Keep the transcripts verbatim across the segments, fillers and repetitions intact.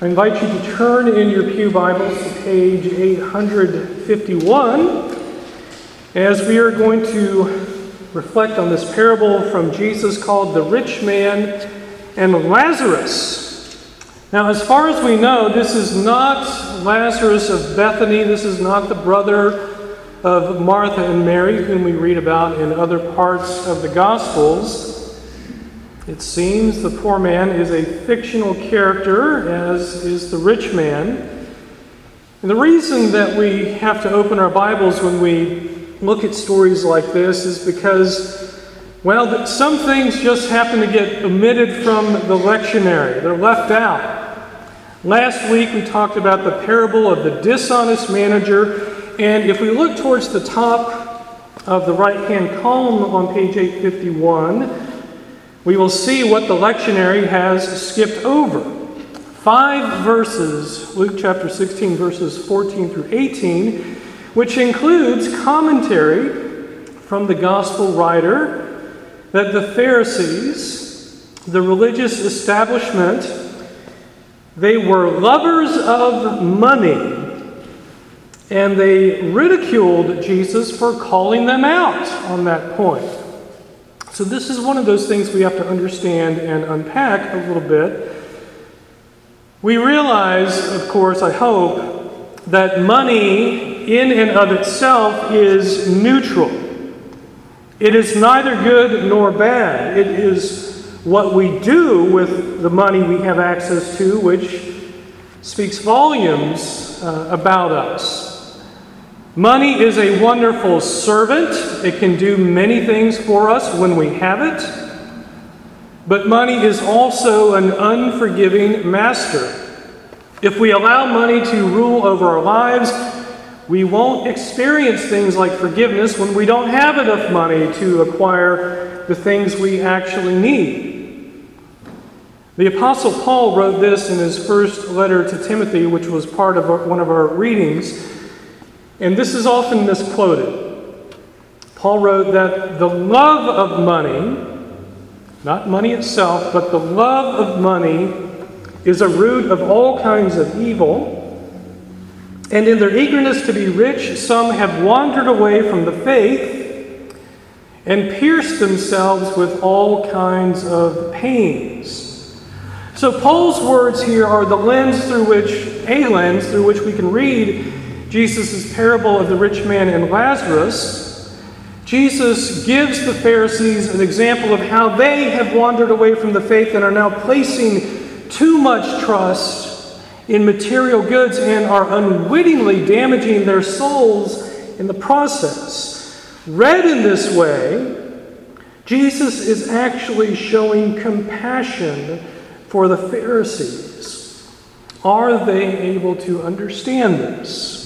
I invite you to turn in your pew Bibles to page eight fifty-one as we are going to reflect on this parable from Jesus called The Rich Man and Lazarus. Now, as far as we know, this is not Lazarus of Bethany. This is not the brother of Martha and Mary, whom we read about in other parts of the Gospels. It seems the poor man is a fictional character, as is the rich man. And the reason that we have to open our Bibles when we look at stories like this is because, well, some things just happen to get omitted from the lectionary. They're left out. Last week we talked about the parable of the dishonest manager, and if we look towards the top of the right-hand column on page eight fifty-one, we will see what the lectionary has skipped over. Five verses, Luke chapter sixteen, verses fourteen through eighteen, which includes commentary from the gospel writer that the Pharisees, the religious establishment, they were lovers of money, and they ridiculed Jesus for calling them out on that point. So this is one of those things we have to understand and unpack a little bit. We realize, of course, I hope, that money in and of itself is neutral. It is neither good nor bad. It is what we do with the money we have access to, which speaks volumes uh, about us. Money is a wonderful servant. It can do many things for us when we have it. But money is also an unforgiving master. If we allow money to rule over our lives, we won't experience things like forgiveness when we don't have enough money to acquire the things we actually need. The Apostle Paul wrote this in his first letter to Timothy, which was part of our, one of our readings. And this is often misquoted. Paul wrote that the love of money, not money itself, but the love of money is a root of all kinds of evil. And in their eagerness to be rich, some have wandered away from the faith and pierced themselves with all kinds of pains. So Paul's words here are the lens through which, a lens through which we can read Jesus' parable of the rich man and Lazarus. Jesus gives the Pharisees an example of how they have wandered away from the faith and are now placing too much trust in material goods and are unwittingly damaging their souls in the process. Read in this way, Jesus is actually showing compassion for the Pharisees. Are they able to understand this?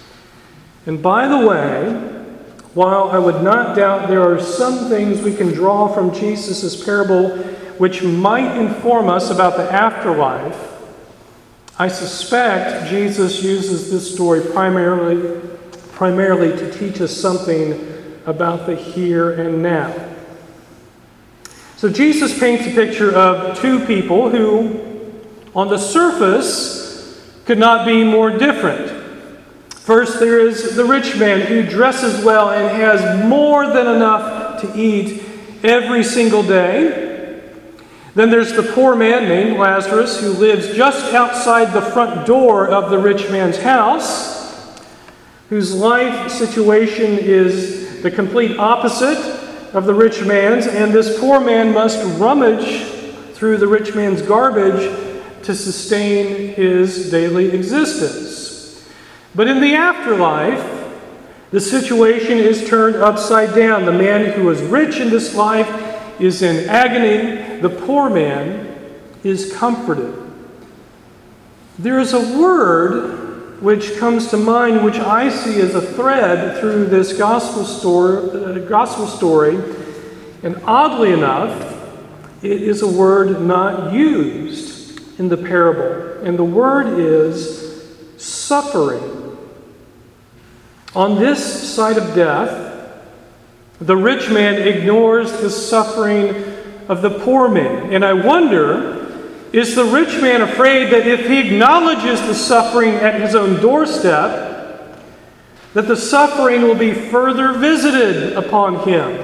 And by the way, while I would not doubt there are some things we can draw from Jesus' parable which might inform us about the afterlife, I suspect Jesus uses this story primarily, primarily to teach us something about the here and now. So Jesus paints a picture of two people who, on the surface, could not be more different. First, there is the rich man who dresses well and has more than enough to eat every single day. Then there's the poor man named Lazarus who lives just outside the front door of the rich man's house, whose life situation is the complete opposite of the rich man's, and this poor man must rummage through the rich man's garbage to sustain his daily existence. But in the afterlife, the situation is turned upside down. The man who is rich in this life is in agony. The poor man is comforted. There is a word which comes to mind, which I see as a thread through this gospel story, uh, gospel story. And oddly enough, it is a word not used in the parable. And the word is suffering. On this side of death, the rich man ignores the suffering of the poor man. And I wonder Is the rich man afraid that if he acknowledges the suffering at his own doorstep, that the suffering will be further visited upon him?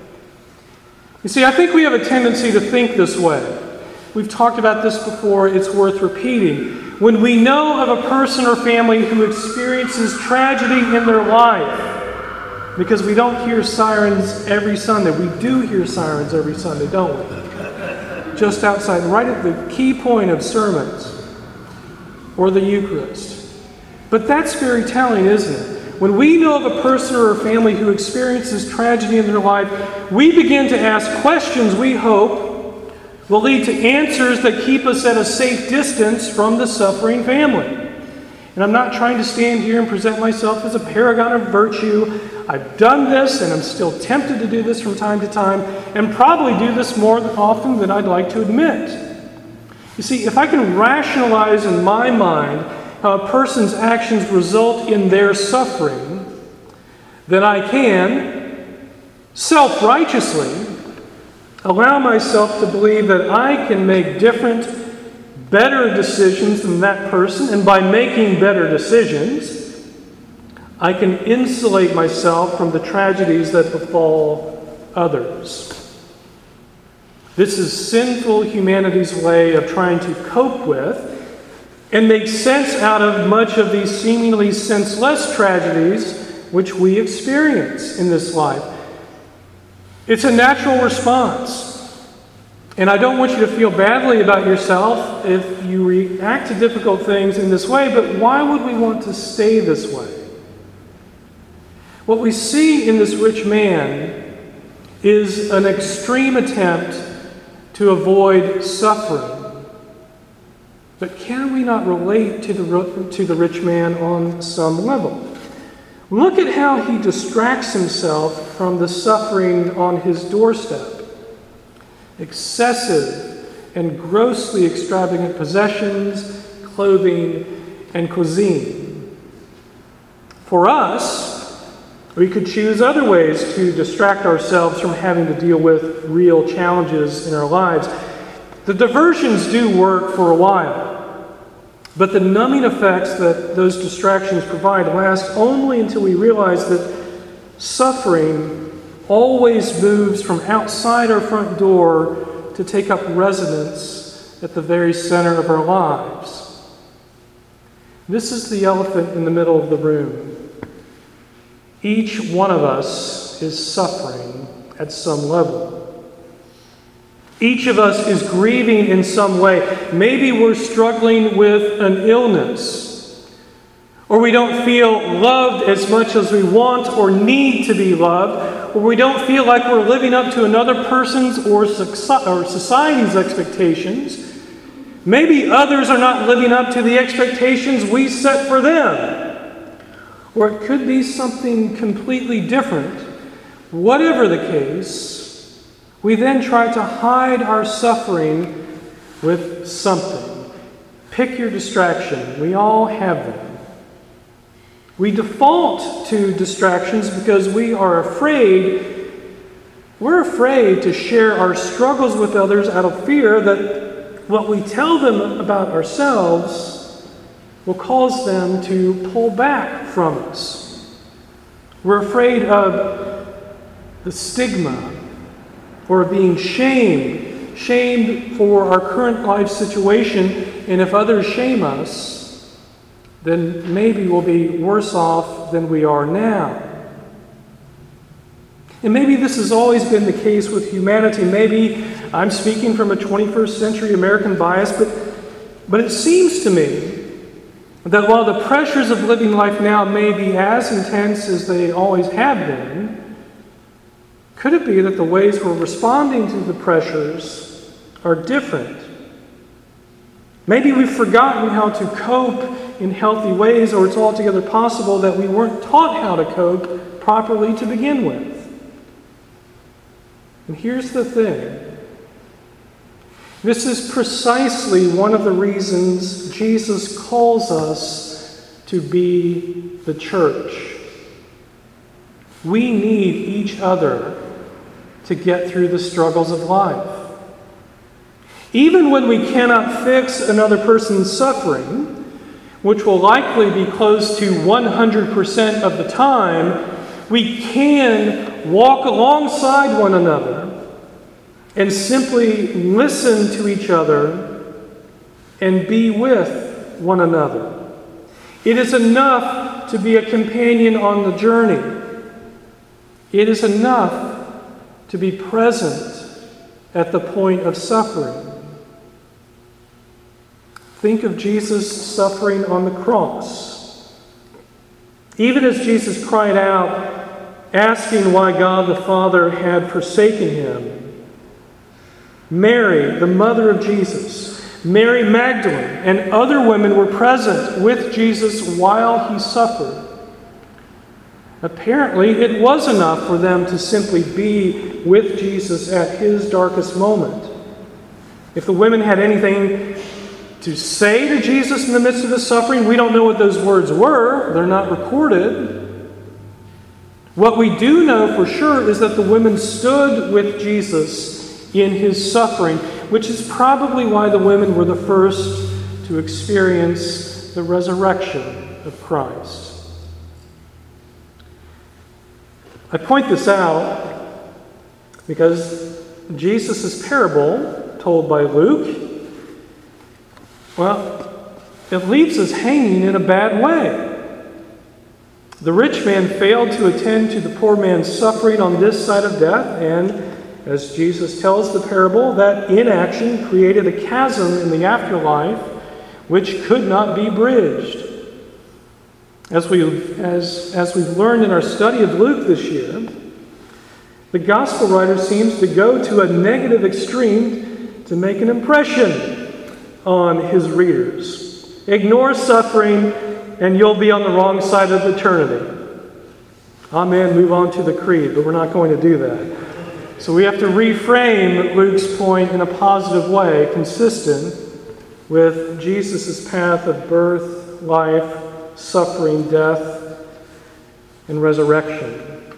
You see, I think we have a tendency to think this way. We've talked about this before, it's worth repeating. When we know of a person or family who experiences tragedy in their life, because we don't hear sirens every Sunday. We do hear sirens every Sunday, don't we? Just outside, right at the key point of sermons or the Eucharist. But that's very telling, isn't it? When we know of a person or a family who experiences tragedy in their life, we begin to ask questions we hope will lead to answers that keep us at a safe distance from the suffering family. And I'm not trying to stand here and present myself as a paragon of virtue. I've done this, and I'm still tempted to do this from time to time, and probably do this more often than I'd like to admit. You see, if I can rationalize in my mind how a person's actions result in their suffering, then I can, self-righteously, allow myself to believe that I can make different, better decisions than that person, and by making better decisions, I can insulate myself from the tragedies that befall others. This is sinful humanity's way of trying to cope with and make sense out of much of these seemingly senseless tragedies which we experience in this life. It's a natural response. And I don't want you to feel badly about yourself if you react to difficult things in this way, but why would we want to stay this way? What we see in this rich man is an extreme attempt to avoid suffering. But can we not relate to the, to the rich man on some level? Look at how he distracts himself from the suffering on his doorstep. Excessive and grossly extravagant possessions, clothing, and cuisine. For us, we could choose other ways to distract ourselves from having to deal with real challenges in our lives. The diversions do work for a while, but the numbing effects that those distractions provide last only until we realize that suffering always moves from outside our front door to take up residence at the very center of our lives. This is the elephant in the middle of the room. Each one of us is suffering at some level. Each of us is grieving in some way. Maybe we're struggling with an illness, or we don't feel loved as much as we want or need to be loved, or we don't feel like we're living up to another person's or society's expectations. Maybe others are not living up to the expectations we set for them. Or it could be something completely different. Whatever the case, we then try to hide our suffering with something. Pick your distraction. We all have them. We default to distractions because we are afraid, we're afraid to share our struggles with others out of fear that what we tell them about ourselves will cause them to pull back from us. We're afraid of the stigma or being shamed, shamed for our current life situation, and if others shame us, then maybe we'll be worse off than we are now. And maybe this has always been the case with humanity. Maybe I'm speaking from a twenty-first century American bias, but, but it seems to me that while the pressures of living life now may be as intense as they always have been, could it be that the ways we're responding to the pressures are different? Maybe we've forgotten how to cope in healthy ways, or it's altogether possible that we weren't taught how to cope properly to begin with. And here's the thing. This is precisely one of the reasons Jesus calls us to be the church. We need each other to get through the struggles of life. Even when we cannot fix another person's suffering, which will likely be close to one hundred percent of the time, we can walk alongside one another and simply listen to each other and be with one another. It is enough to be a companion on the journey. It is enough to be present at the point of suffering. Think of Jesus suffering on the cross. Even as Jesus cried out, asking why God the Father had forsaken him, Mary, the mother of Jesus, Mary Magdalene, and other women were present with Jesus while he suffered. Apparently, it was enough for them to simply be with Jesus at his darkest moment. If the women had anything to say to Jesus in the midst of his suffering, we don't know what those words were. They're not recorded. What we do know for sure is that the women stood with Jesus in his suffering, which is probably why the women were the first to experience the resurrection of Christ. I point this out because Jesus' parable told by Luke, well, it leaves us hanging in a bad way. The rich man failed to attend to the poor man's suffering on this side of death, and as Jesus tells the parable, that inaction created a chasm in the afterlife which could not be bridged. As, we, as, as we've learned in our study of Luke this year, the gospel writer seems to go to a negative extreme to make an impression on his readers. Ignore suffering and you'll be on the wrong side of eternity. Amen. Move on to the creed, but we're not going to do that. So we have to reframe Luke's point in a positive way, consistent with Jesus' path of birth, life, suffering, death, and resurrection.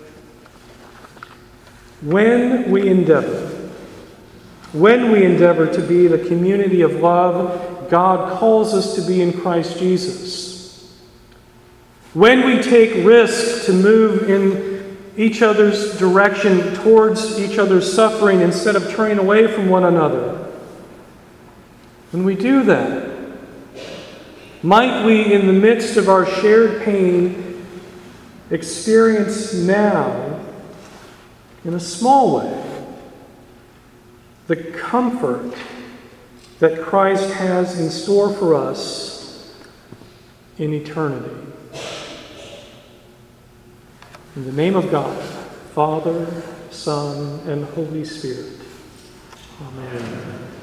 When we endeavor When we endeavor to be the community of love God calls us to be in Christ Jesus, when we take risks to move in each other's direction towards each other's suffering instead of turning away from one another, when we do that, might we, in the midst of our shared pain, experience now, in a small way, the comfort that Christ has in store for us in eternity. In the name of God, Father, Son, and Holy Spirit. Amen.